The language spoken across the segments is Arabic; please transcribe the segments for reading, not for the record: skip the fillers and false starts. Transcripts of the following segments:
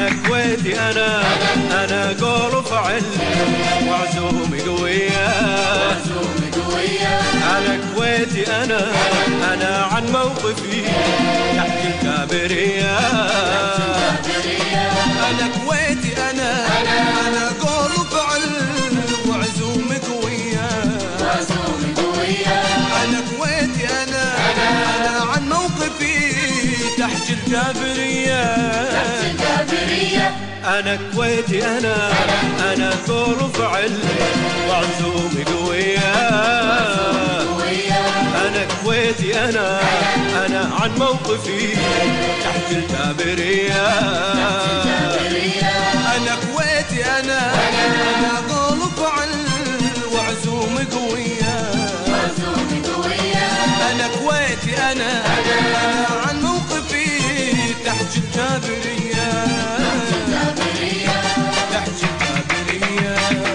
أنا كويتي أنا قول وفعل وعزومي قوية أنا كويتي أنا عن موقفي تحكي الكابرية أنا كويتي أنا قول وفعل وعزومي قوية أنا كويتي أنا عن موقفي تحت الكابرية أنا كويتي أنا قول وفعل وعزومي قوية أنا كويتي أنا عن موقفي تحت الكابرية أنا كويتي أنا قول وفعل وعزومي قوية أنا كويتي أنا عن موقفي تحت الكابرية تحت الكابرية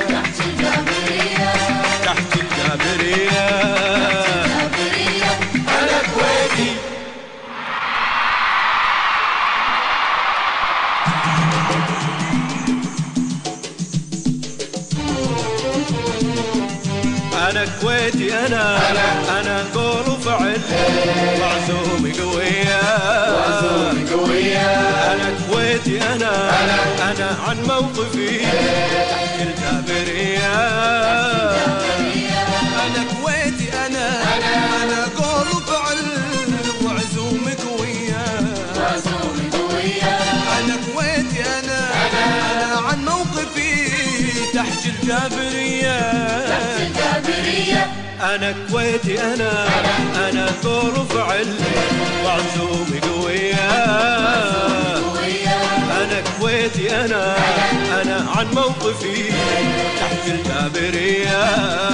تحت الكابرية أنا كويتي أنا كويتي أنا قول وفعل وعزومي قوية أنا كويتي أنا عن موقفي تحت الكابرية أنا كويتي أنا قول وفعل وعزومي قوية أنا كويتي أنا عن موقفي تحت الكابرية أنا كويتي أنا قول وفعل وعزومي قوية أنا كويتي أنا عن موقفي تحت الكابرية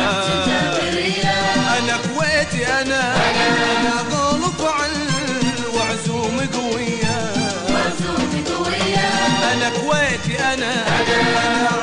أنا كويتي أنا قول وفعل وعزومي قوية أنا كويتي أنا